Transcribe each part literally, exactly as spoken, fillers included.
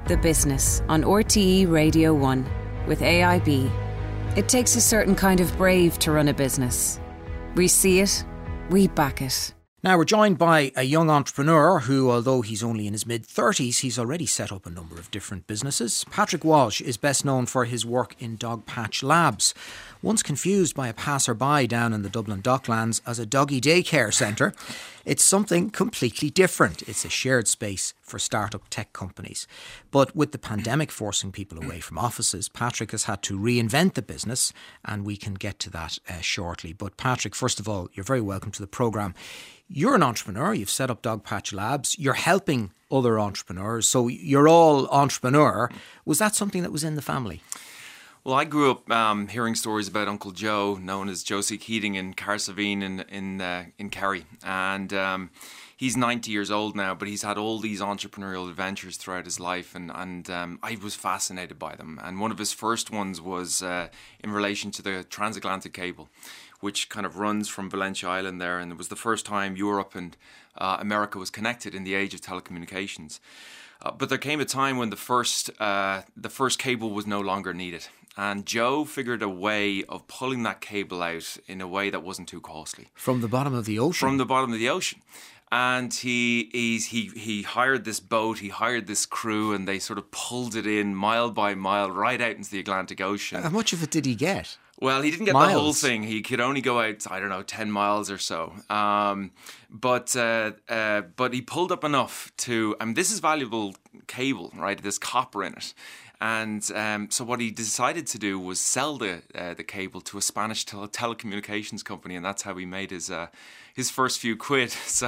The Business on R T E Radio one with A I B. It takes a certain kind of brave to run a business. We see it, we back it. Now, we're joined by a young entrepreneur who, although he's only in his mid-thirties, he's already set up a number of different businesses. Patrick Walsh is best known for his work in Dogpatch Labs. Once confused by a passerby down in the Dublin Docklands as a doggy daycare centre, it's something completely different. It's a shared space for start-up tech companies. But with the pandemic forcing people away from offices, Patrick has had to reinvent the business, and we can get to that uh, shortly. But Patrick, first of all, you're very welcome to the programme. You're an entrepreneur, you've set up Dogpatch Labs, you're helping other entrepreneurs, so you're all entrepreneur. Was that something that was in the family? Well, I grew up um, hearing stories about Uncle Joe, known as Josie Keating in Carsavine in in, uh, in Kerry. And um, he's ninety years old now, but he's had all these entrepreneurial adventures throughout his life, and, and um, I was fascinated by them. And one of his first ones was uh, in relation to the transatlantic cable, which kind of runs from Valentia Island there, and it was the first time Europe and uh, America was connected in the age of telecommunications. Uh, but there came a time when the first uh, the first cable was no longer needed, and Joe figured a way of pulling that cable out in a way that wasn't too costly. From the bottom of the ocean? From the bottom of the ocean. And he he's, he he hired this boat, he hired this crew, and they sort of pulled it in mile by mile right out into the Atlantic Ocean. How much of it did he get? Well, he didn't get miles. the whole thing. He could only go out, I don't know, ten miles or so. Um, but uh, uh, but he pulled up enough to, I mean, this is valuable cable, right? There's copper in it. And um, so what he decided to do was sell the uh, the cable to a Spanish tele- telecommunications company, and that's how he made his uh, his first few quid. So,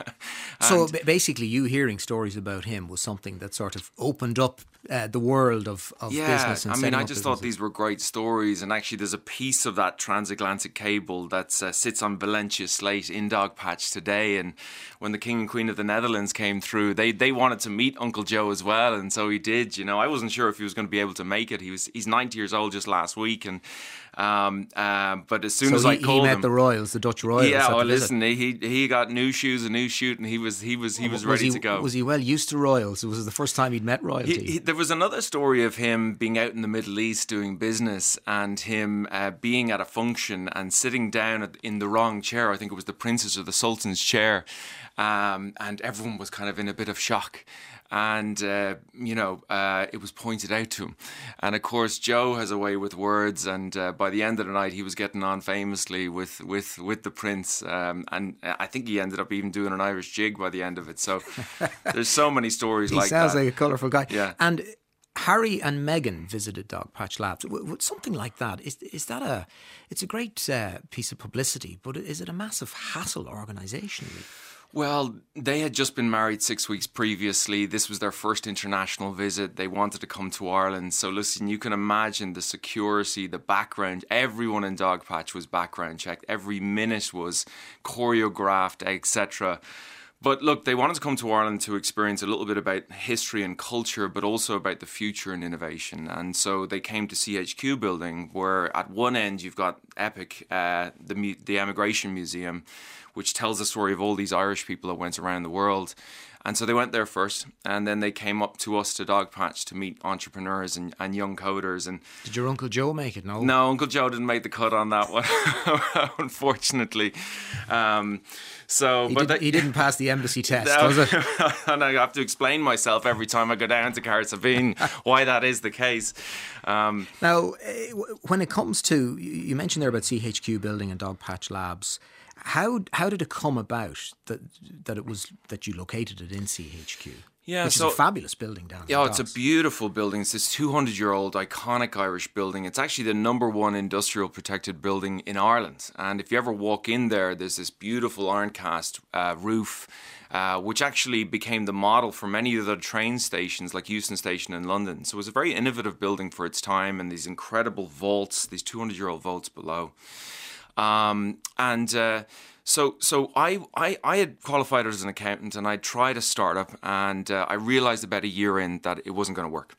so basically, you hearing stories about him was something that sort of opened up uh, the world of, of yeah, business. And I mean, I just businesses. thought these were great stories, and actually, there's a piece of that transatlantic cable that uh, sits on Valentia Slate in Dogpatch today. And when the King and Queen of the Netherlands came through, they they wanted to meet Uncle Joe as well, and so he did. You know, I wasn't sure if he was going to be able to make it. He was he's ninety years old just last week, and um, uh, but as soon so as he, I called he met him, the royals, the Dutch royals. Yeah, well, visit. listen, he he got new shoes, a new shoot, and he was he was he was, was ready he, to go. Was he well used to royals? Was it the first time he'd met royalty? He, he, there was another story of him being out in the Middle East doing business, and him uh, being at a function and sitting down at, in the wrong chair. I think it was the Princess or the Sultan's chair, um, and everyone was kind of in a bit of shock. And, uh, you know, uh, it was pointed out to him. And, of course, Joe has a way with words. And uh, by the end of the night, he was getting on famously with, with, with the Prince. Um, and I think he ended up even doing an Irish jig by the end of it. So there's so many stories he like that. He sounds like a colourful guy. Yeah. And Harry and Meghan visited Dogpatch Labs. Something like that. Is, is that a... It's a great uh, piece of publicity, but is it a massive hassle organisationally? Well, they had just been married six weeks previously. This was their first international visit. They wanted to come to Ireland. So listen, you can imagine the security, the background. Everyone in Dogpatch was background checked. Every minute was choreographed, et cetera. But look, they wanted to come to Ireland to experience a little bit about history and culture, but also about the future and innovation. And so they came to C H Q building, where at one end you've got EPIC, uh, the, the Emigration Museum, which tells the story of all these Irish people that went around the world. And so they went there first, and then they came up to us to Dogpatch to meet entrepreneurs and, and young coders. And did your Uncle Joe make it? No, no, Uncle Joe didn't make the cut on that one, unfortunately. Um, so, he, but did, they, he didn't pass the embassy test, no, does it? And I have to explain myself every time I go down to Carsavine why that is the case. Um, now, when it comes to, you mentioned there about C H Q building and Dogpatch Labs. How how did it come about that that it was that you located it in C H Q? Yeah, which so, is a fabulous building down there. Yeah, it's a beautiful building. It's this two hundred year old iconic Irish building. It's actually the number one industrial protected building in Ireland. And if you ever walk in there, there's this beautiful iron cast uh, roof, uh, which actually became the model for many of the train stations, like Euston Station in London. So it was a very innovative building for its time, and these incredible vaults, these two hundred year old vaults below. Um, and uh, so so I, I I had qualified as an accountant, and I tried a startup, and uh, I realized about a year in that it wasn't going to work.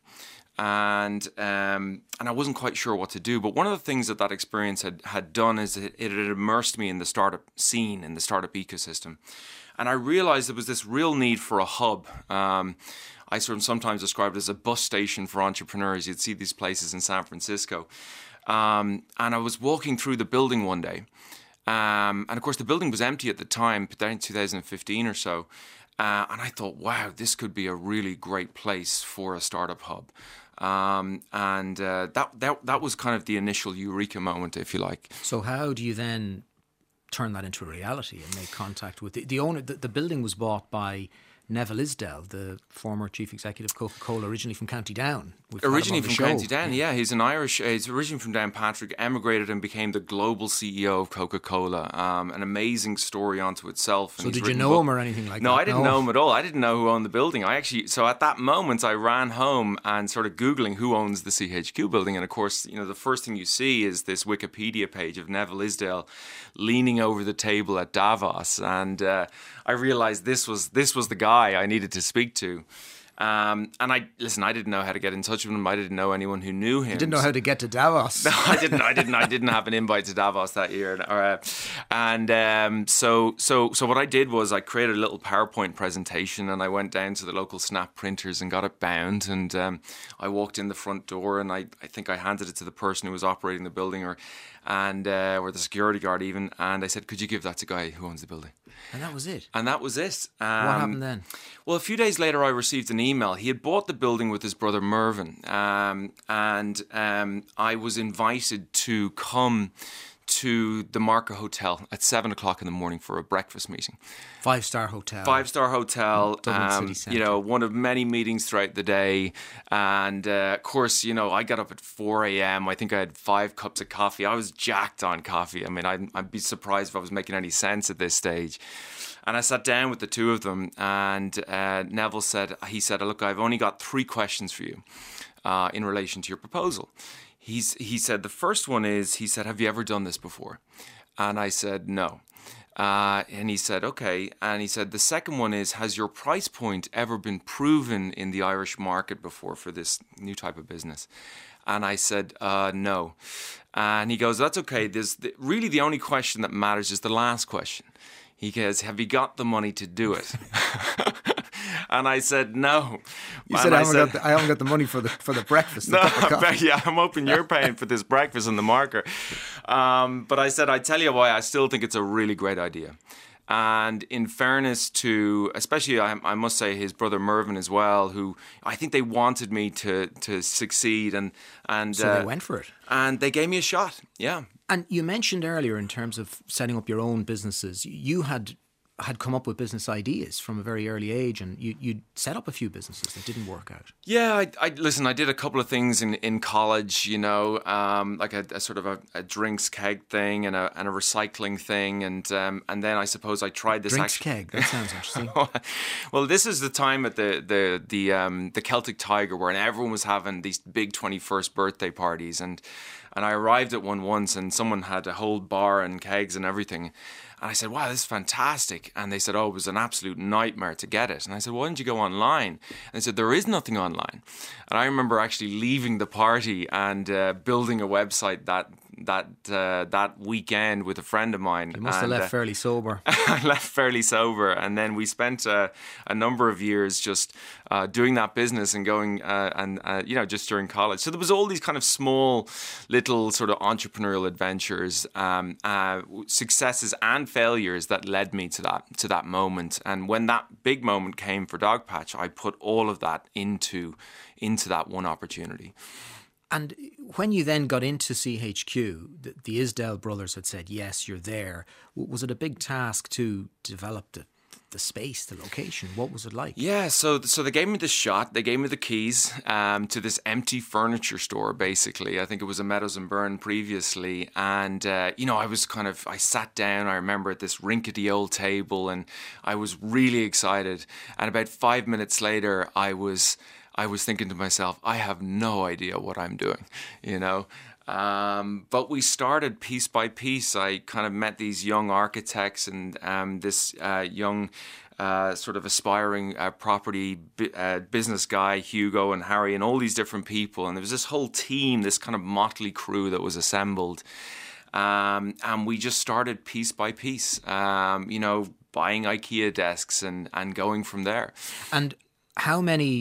And um, and I wasn't quite sure what to do. But one of the things that that experience had, had done is it, it had immersed me in the startup scene, in the startup ecosystem. And I realized there was this real need for a hub. Um, I sort of sometimes describe it as a bus station for entrepreneurs. You'd see these places in San Francisco. Um, and I was walking through the building one day. Um, and of course, the building was empty at the time, but then in two thousand fifteen or so. Uh, and I thought, wow, this could be a really great place for a startup hub. Um, and uh, that, that that was kind of the initial eureka moment, if you like. So how do you then turn that into a reality and make contact with the, the owner? The, the building was bought by Neville Isdell, the former chief executive of Coca-Cola, originally from County Down. We've originally from show. County Down, yeah. yeah. He's an Irish, uh, he's originally from Downpatrick, emigrated and became the global C E O of Coca-Cola. Um, an amazing story unto itself. And so did you know him or anything like no, that? No, I didn't no. know him at all. I didn't know who owned the building. I actually, so at that moment, I ran home and started Googling who owns the C H Q building. And of course, you know, the first thing you see is this Wikipedia page of Neville Isdell leaning over the table at Davos. And uh, I realized this was this was the guy I needed to speak to. Um, and I listen. I didn't know how to get in touch with him. I didn't know anyone who knew him. You didn't know how to get to Davos. No, I didn't. I didn't. I didn't have an invite to Davos that year. Uh, and um, so, so, so what I did was I created a little PowerPoint presentation, and I went down to the local Snap printers and got it bound. And um, I walked in the front door, and I, I think I handed it to the person who was operating the building, or and uh, or the security guard even. And I said, "Could you give that to the guy who owns the building?" And that was it. And that was it. Um, what happened then? Well, a few days later, I received an email. He had bought the building with his brother Mervyn, um, and um, I was invited to come to the Marca Hotel at seven o'clock in the morning for a breakfast meeting. Five-star hotel. Five-star hotel. Dublin um, City Centre. You know, one of many meetings throughout the day. And, uh, of course, you know, I got up at four a.m. I think I had five cups of coffee. I was jacked on coffee. I mean, I'd, I'd be surprised if I was making any sense at this stage. And I sat down with the two of them, and uh, Neville said, he said, look, I've only got three questions for you uh, in relation to your proposal. He's, he said, the first one is, he said, have you ever done this before? And I said, no. Uh, and he said, okay. And he said, the second one is, has your price point ever been proven in the Irish market before for this new type of business? And I said, uh, no. And he goes, that's okay. There's the, really the only question that matters is the last question. He goes, have you got the money to do it? And I said, no. You said, I haven't, said, got the, I haven't got the money for the for the breakfast. No, yeah, I'm hoping you're paying for this breakfast in the Marker. Um, but I said, I tell you why, I still think it's a really great idea. And in fairness to, especially I, I must say his brother Mervyn as well, who I think they wanted me to to succeed, and and so uh, they went for it, and they gave me a shot. Yeah. And you mentioned earlier in terms of setting up your own businesses, you had had come up with business ideas from a very early age, and you you'd set up a few businesses that didn't work out. Yeah, I, I listen. I did a couple of things in, in college, you know, um, like a, a sort of a, a drinks keg thing and a and a recycling thing, and um, and then I suppose I tried this drinks actually. keg. That sounds interesting. Well, this is the time at the the the um, the Celtic Tiger where everyone was having these big twenty-first birthday parties, and and I arrived at one once, and someone had a whole bar and kegs and everything. And I said, wow, this is fantastic. And they said, oh, it was an absolute nightmare to get it. And I said, why didn't you go online? And they said, there is nothing online. And I remember actually leaving the party and uh, building a website that that uh, that weekend with a friend of mine. You must and, have left uh, fairly sober. I left fairly sober. And then we spent uh, a number of years just uh, doing that business and going, uh, and uh, you know, just during college. So there was all these kind of small little sort of entrepreneurial adventures, um, uh, successes and failures that led me to that to that moment. And when that big moment came for Dogpatch, I put all of that into into that one opportunity. And when you then got into C H Q, the, the Isdell brothers had said, yes, you're there. Was it a big task to develop the the space, the location? What was it like? Yeah, so so they gave me the shot. They gave me the keys um, to this empty furniture store, basically. I think it was a Meadows and Byrne previously. And, uh, you know, I was kind of, I sat down, I remember, at this rinkety old table, and I was really excited. And about five minutes later, I was... I was thinking to myself, I have no idea what I'm doing, you know. Um, but we started piece by piece. I kind of met these young architects and um, this uh, young uh, sort of aspiring uh, property uh, business guy, Hugo and Harry, and all these different people. And there was this whole team, this kind of motley crew that was assembled. Um, and we just started piece by piece, um, you know, buying IKEA desks and, and going from there. And how many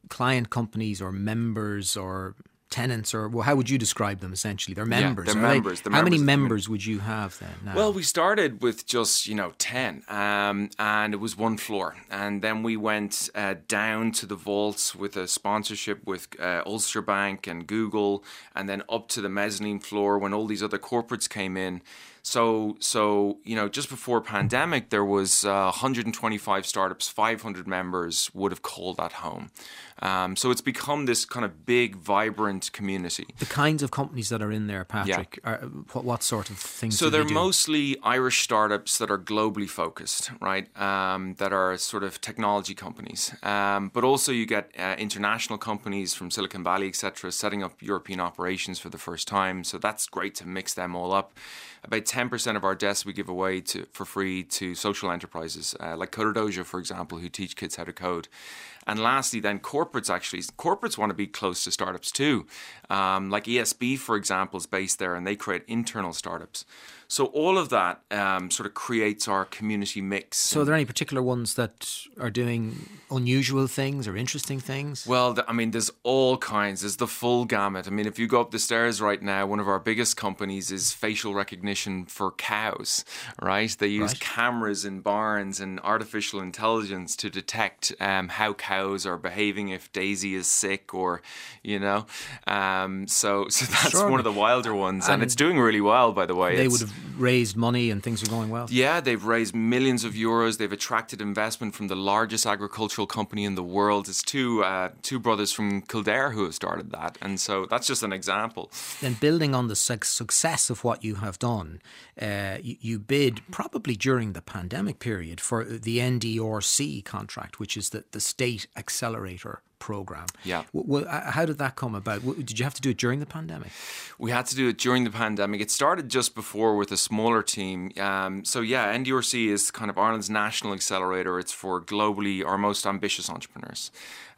client companies or members or tenants, or well, how would you describe them essentially? They're members. Yeah, they're are members. They? They're how members many members would you have then now? Well, we started with just, you know, ten, um, and it was one floor. And then we went uh, down to the vaults with a sponsorship with uh, Ulster Bank and Google, and then up to the mezzanine floor when all these other corporates came in. So, so you know, just before pandemic, there was uh, one hundred twenty-five startups, five hundred members would have called that home. Um, so it's become this kind of big, vibrant community. The kinds of companies that are in there, Patrick, Yeah. are, what, what sort of things So do they're they do? mostly Irish startups that are globally focused, right? Um, that are sort of technology companies. Um, but also you get uh, international companies from Silicon Valley, et cetera, setting up European operations for the first time. So that's great to mix them all up. About ten percent of our desks we give away to for free to social enterprises, uh, like Coderdojo, for example, who teach kids how to code. And lastly, then corporates actually, corporates want to be close to startups too. Um, like E S B, for example, is based there and they create internal startups. So all of that um, sort of creates our community mix. So are there any particular ones that are doing unusual things or interesting things? Well, th- I mean, there's all kinds. There's the full gamut. I mean, if you go up the stairs right now, one of our biggest companies is facial recognition for cows, right? They use Right. cameras in barns and artificial intelligence to detect um, how cows are behaving, if Daisy is sick or, you know. Um, so, so that's Sure. one of the wilder ones. And, And it's doing really well, by the way. They It's- would have raised money and things are going well. Yeah, they've raised millions of euros. They've attracted investment from the largest agricultural company in the world. It's two uh, two brothers from Kildare who have started that. And so that's just an example. Then building on the suc- success of what you have done, uh, you, you bid probably during the pandemic period for the N D R C contract, which is the, the state accelerator program. Yeah. W- w- how did that come about? W- Did you have to do it during the pandemic? We had to do it during the pandemic. It started just before with a smaller team. Um, so yeah, N D R C is kind of Ireland's national accelerator. It's for globally our most ambitious entrepreneurs.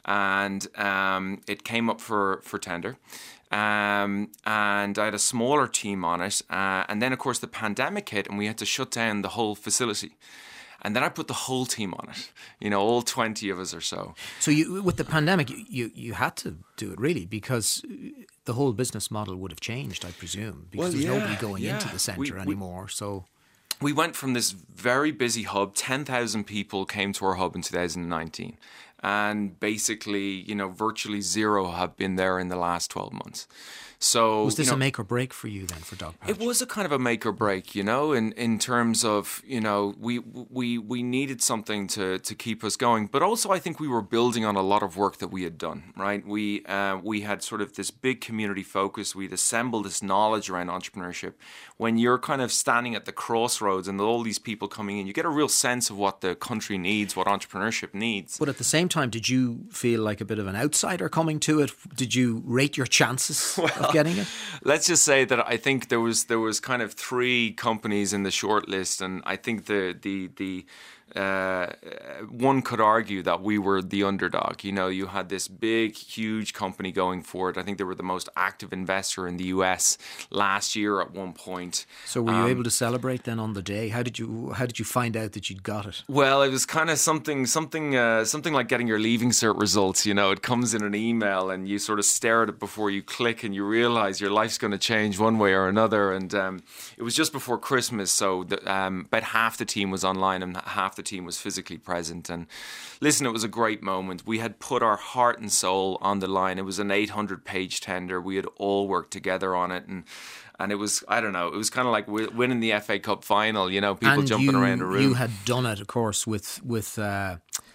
And um, it came up for, for tender. Um, and I had a smaller team on it. Uh, and then, of course, the pandemic hit and we had to shut down the whole facility. And then I put the whole team on it, you know, all twenty of us or so. So you, with the pandemic, you, you, you had to do it really because the whole business model would have changed, I presume, because Well, there's yeah, nobody going yeah. into the centre We- we- anymore. So We went from this very busy hub, ten thousand people came to our hub in two thousand nineteen. And basically, you know, virtually zero have been there in the last twelve months. So was this you know, a make or break for you then for Dogpatch? It was a kind of a make or break, you know, in, in terms of, you know, we we we needed something to, to keep us going. But also I think we were building on a lot of work that we had done, right? We uh, we had sort of this big community focus. We'd assembled this knowledge around entrepreneurship. When you're kind of standing at the crossroads and all these people coming in, you get a real sense of what the country needs, what entrepreneurship needs. But at the same time, did you feel like a bit of an outsider coming to it? Did you rate your chances of getting it? Let's just say that I think there was there was kind of three companies in the short list, and I think the the the uh, one could argue that we were the underdog. You know, you had this big, huge company going for it. I think they were the most active investor in the U S last year at one point. So were you Um, able to celebrate then on the day? How did you How did you find out that you'd got it? Well, it was kind of something, something, uh, something like getting your leaving cert results. You know, it comes in an email, and you sort of stare at it before you click, and you realize your life's going to change one way or another. And um, it was just before Christmas, so the, um, about half the team was online, and half the team was physically present. And listen, it was a great moment. We had put our heart and soul on the line. It was an eight hundred page tender. We had all worked together on it, and. And it was, I don't know, it was kind of like wi- winning the F A Cup final, you know, people and jumping you, around the room. You had done it, of course, with with uh,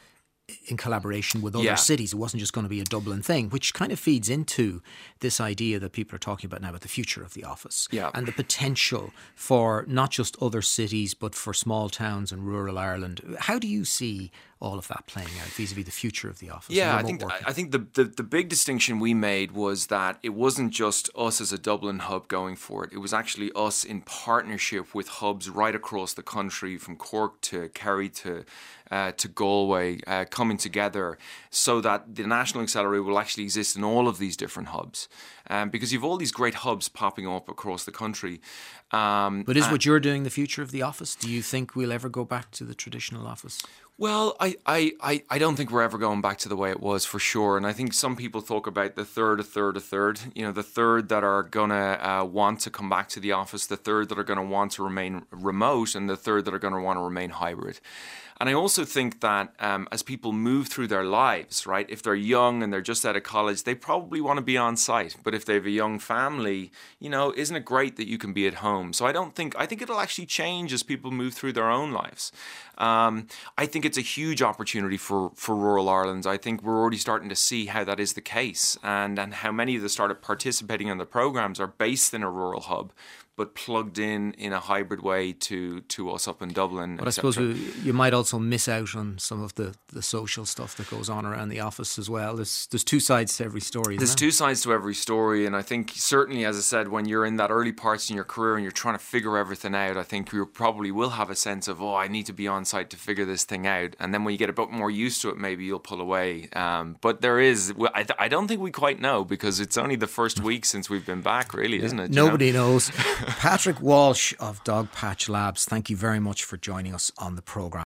in collaboration with other Yeah. cities. It wasn't just going to be a Dublin thing, which kind of feeds into this idea that people are talking about now about the future of the office Yeah. and the potential for not just other cities, but for small towns and rural Ireland. How do you see all of that playing out vis-a-vis the future of the office? and Yeah, I remote think working? I think the, the the big distinction we made was that it wasn't just us as a Dublin hub going for it. It was actually us in partnership with hubs right across the country, from Cork to Kerry to uh, to Galway, uh, coming together so that the National Accelerator will actually exist in all of these different hubs. Um, because you've all these great hubs popping up across the country. Um, But is and- what you're doing the future of the office? Do you think we'll ever go back to the traditional office? Well, I, I, I, I don't think we're ever going back to the way it was, for sure. And I think some people talk about the third, a third, a third. You know, the third that are going to uh, want to come back to the office, the third that are going to want to remain remote, and the third that are going to want to remain hybrid. And I also think that um, as people move through their lives, right, if they're young and they're just out of college, they probably want to be on site. But if they have a young family, you know, isn't it great that you can be at home? So I don't think, I think it'll actually change as people move through their own lives. Um, I think it's a huge opportunity for, for rural Ireland. I think we're already starting to see how that is the case, and, and how many of the started participating in the programs are based in a rural hub, but plugged in in a hybrid way to, to us up in Dublin. But I suppose we, you might also miss out on some of the, the social stuff that goes on around the office as well. There's there's two sides to every story. There's isn't two sides to every story, and I think certainly, as I said, when you're in that early parts in your career and you're trying to figure everything out, I think you probably will have a sense of, oh, I need to be on site to figure this thing out. And then when you get a bit more used to it, maybe you'll pull away. Um, but there is, I, I don't think we quite know, because it's only the first week since we've been back, really, isn't it? Nobody you know? knows. Patrick Walsh of Dogpatch Labs, thank you very much for joining us on the programme.